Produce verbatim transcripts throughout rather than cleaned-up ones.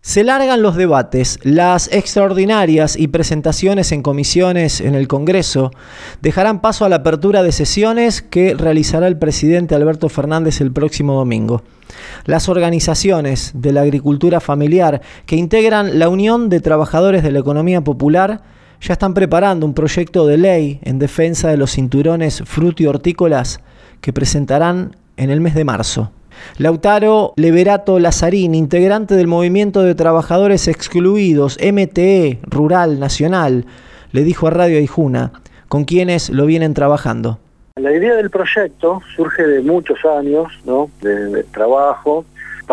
Se largan los debates, las extraordinarias y presentaciones en comisiones en el Congreso dejarán paso a la apertura de sesiones que realizará el presidente Alberto Fernández el próximo domingo. Las organizaciones de la agricultura familiar que integran la Unión de Trabajadores de la Economía Popular ya están preparando un proyecto de ley en defensa de los cinturones fruti-hortícolas que presentarán en el mes de marzo. Lautaro Leverato Lazarín, integrante del Movimiento de Trabajadores Excluidos, M T E Rural Nacional, le dijo a Radio Aijuna, con quienes lo vienen trabajando. La idea del proyecto surge de muchos años, ¿no? de, de trabajo.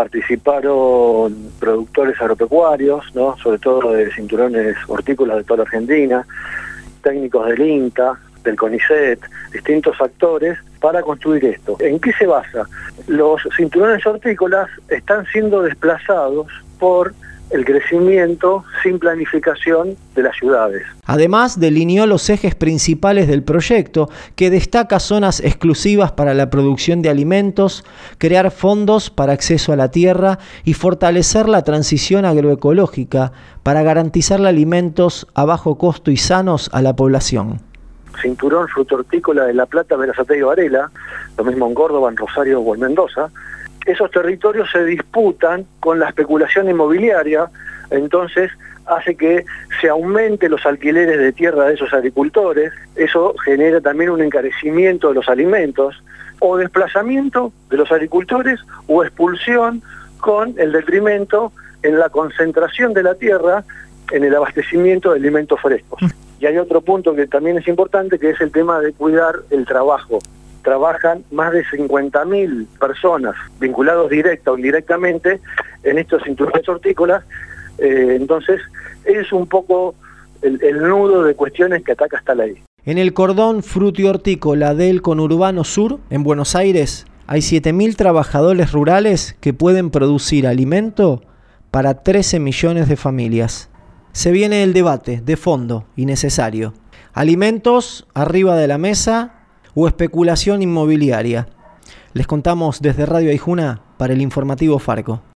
Participaron productores agropecuarios, ¿no? sobre todo de cinturones hortícolas de toda la Argentina, técnicos del INTA, del CONICET, distintos actores para construir esto. ¿En qué se basa? Los cinturones hortícolas están siendo desplazados por el crecimiento sin planificación de las ciudades. Además, delineó los ejes principales del proyecto, que destaca zonas exclusivas para la producción de alimentos, crear fondos para acceso a la tierra y fortalecer la transición agroecológica para garantizarle alimentos a bajo costo y sanos a la población. Cinturón fruto-hortícola de La Plata, Berazategui y Varela, lo mismo en Córdoba, en Rosario o en Mendoza. Esos territorios se disputan con la especulación inmobiliaria, entonces hace que se aumente los alquileres de tierra de esos agricultores, eso genera también un encarecimiento de los alimentos, o desplazamiento de los agricultores o expulsión con el detrimento en la concentración de la tierra en el abastecimiento de alimentos frescos. Y hay otro punto que también es importante, que es el tema de cuidar el trabajo. Trabajan más de cincuenta mil personas vinculados directa o indirectamente en estos cinturones hortícolas, eh, entonces es un poco el, el nudo de cuestiones que ataca esta ley. En el cordón fruti-hortícola del conurbano sur, en Buenos Aires, hay siete mil trabajadores rurales que pueden producir alimento para trece millones de familias. Se viene el debate de fondo y necesario. ¿Alimentos arriba de la mesa o especulación inmobiliaria? Les contamos desde Radio Aijuna para el informativo Farco.